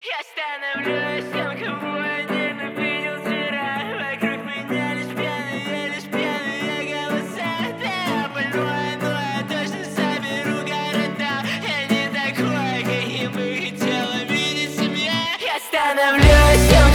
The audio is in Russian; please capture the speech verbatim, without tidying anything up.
Я становлюсь тем, кого я ненавидел вчера. Вокруг меня лишь пьяные, лишь пьяные голоса. Да, больное, но я точно соберу города. Я не такой, каким бы хотела видеть себя. Я становлюсь тем,